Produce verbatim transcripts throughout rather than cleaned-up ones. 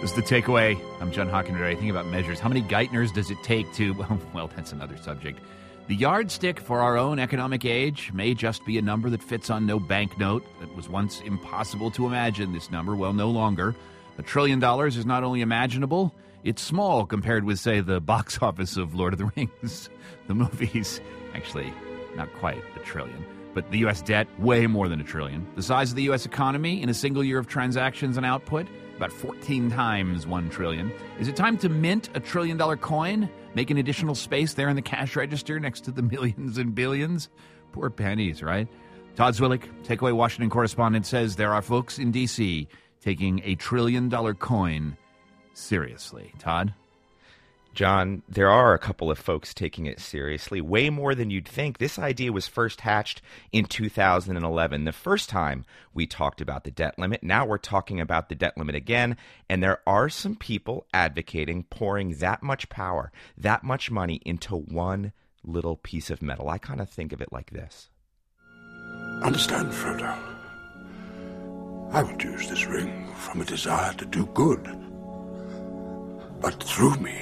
This is The Takeaway. I'm John Hockenberry. Think about measures. How many Geithners does it take to... Well, that's another subject. The yardstick for our own economic age may just be a number that fits on no banknote. That was once impossible to imagine. This number, well, no longer. A trillion dollars is not only imaginable, it's small compared with, say, the box office of Lord of the Rings. The movies, actually, not quite a trillion. But the U S debt, way more than a trillion. The size of the U S economy in a single year of transactions and output, about fourteen times one trillion. Is it time to mint a trillion dollar coin? Make an additional space there in the cash register next to the millions and billions? Poor pennies, right? Todd Zwillich, Takeaway Washington correspondent, says there are folks in D C taking a trillion dollar coin seriously. Todd? John, there are a couple of folks taking it seriously, way more than you'd think. This idea was first hatched in two thousand eleven, the first time we talked about the debt limit. Now we're talking about the debt limit again, and there are some people advocating pouring that much power, that much money into one little piece of metal. I kind of think of it like this. Understand, Frodo. I would use this ring from a desire to do good, but through me,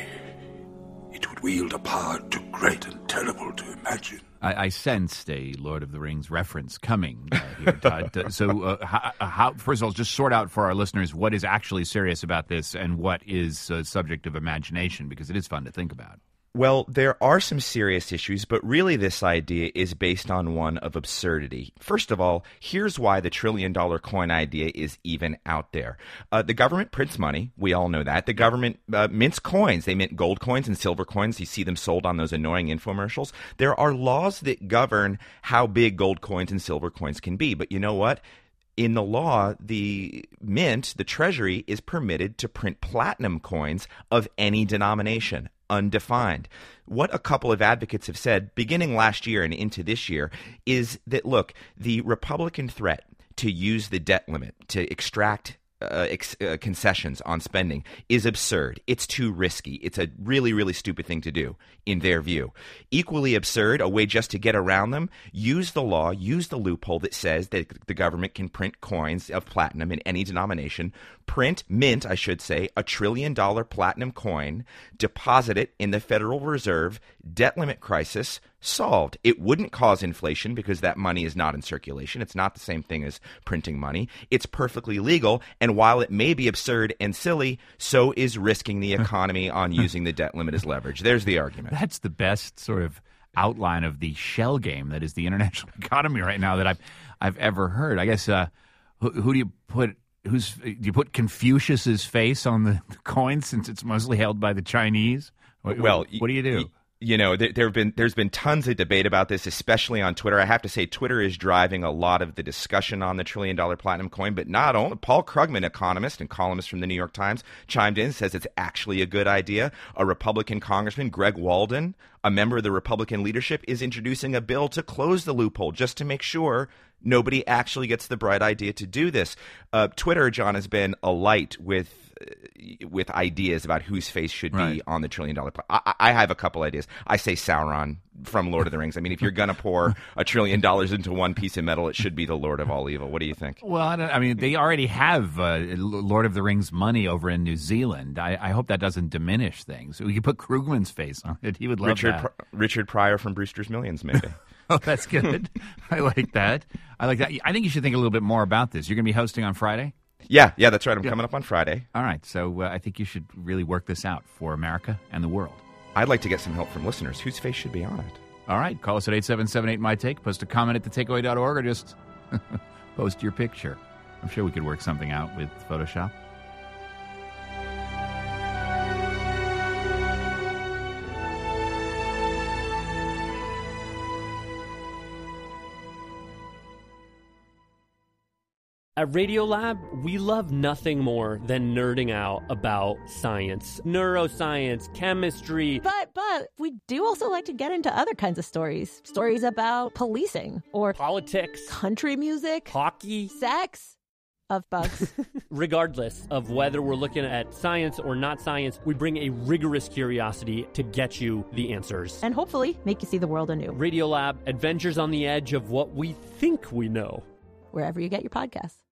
it would wield a power too great and terrible to imagine. I, I sensed a Lord of the Rings reference coming uh, here, Todd. so, uh, how, how, first of all, just sort out for our listeners what is actually serious about this and what is a subject of imagination, because it is fun to think about. Well, there are some serious issues, but really this idea is based on one of absurdity. First of all, here's why the trillion-dollar coin idea is even out there. Uh, the government prints money. We all know that. The government uh, mints coins. They mint gold coins and silver coins. You see them sold on those annoying infomercials. There are laws that govern how big gold coins and silver coins can be. But you know what? In the law, the mint, the Treasury, is permitted to print platinum coins of any denomination, undefined. What a couple of advocates have said, beginning last year and into this year, is that, look, the Republican threat to use the debt limit to extract Uh, ex- uh, concessions on spending is absurd. It's too risky. It's a really, really stupid thing to do, in their view. Equally absurd, a way just to get around them, use the law, use the loophole that says that the government can print coins of platinum in any denomination, print, mint, I should say, a trillion dollar platinum coin, deposit it in the Federal Reserve, debt limit crisis solved. It wouldn't cause inflation because that money is not in circulation. It's not the same thing as printing money. It's perfectly legal. And while it may be absurd and silly, so is risking the economy on using the debt limit as leverage. There's the argument. That's the best sort of outline of the shell game that is the international economy right now that I've I've ever heard. I guess uh, who, who do you put? Who's do you put Confucius's face on the, the coin since it's mostly held by the Chinese? What, well, what do you do? Y- You know, there, there have been there's been tons of debate about this, especially on Twitter. I have to say, Twitter is driving a lot of the discussion on the trillion dollar platinum coin. But not only Paul Krugman, economist and columnist from the New York Times, chimed in, says it's actually a good idea. A Republican congressman, Greg Walden, a member of the Republican leadership, is introducing a bill to close the loophole just to make sure nobody actually gets the bright idea to do this. Uh, Twitter, John, has been alight with. with ideas about whose face should be right. on the trillion dollar. Pl- I, I have a couple ideas. I say Sauron from Lord of the Rings. I mean, if you're going to pour a trillion dollars into one piece of metal, it should be the Lord of all evil. What do you think? Well, I, don't, I mean, they already have uh, Lord of the Rings money over in New Zealand. I, I hope that doesn't diminish things. We could put Krugman's face on it. He would love Richard that. Pr- Richard Pryor from Brewster's Millions, maybe. Oh, that's good. I like that. I like that. I think you should think a little bit more about this. You're going to be hosting on Friday? Yeah, yeah, that's right. I'm yeah. coming up on Friday. All right, so uh, I think you should really work this out for America and the world. I'd like to get some help from listeners. Whose face should be on it? All right, call us at eight seven seven eight M Y Take. Post a comment at the takeaway dot org or just post your picture. I'm sure we could work something out with Photoshop. At Radiolab, we love nothing more than nerding out about science, neuroscience, chemistry. But, but, we do also like to get into other kinds of stories. Stories about policing or politics, country music, hockey, sex, of bugs. Regardless of whether we're looking at science or not science, we bring a rigorous curiosity to get you the answers. And hopefully make you see the world anew. Radiolab, adventures on the edge of what we think we know. Wherever you get your podcasts.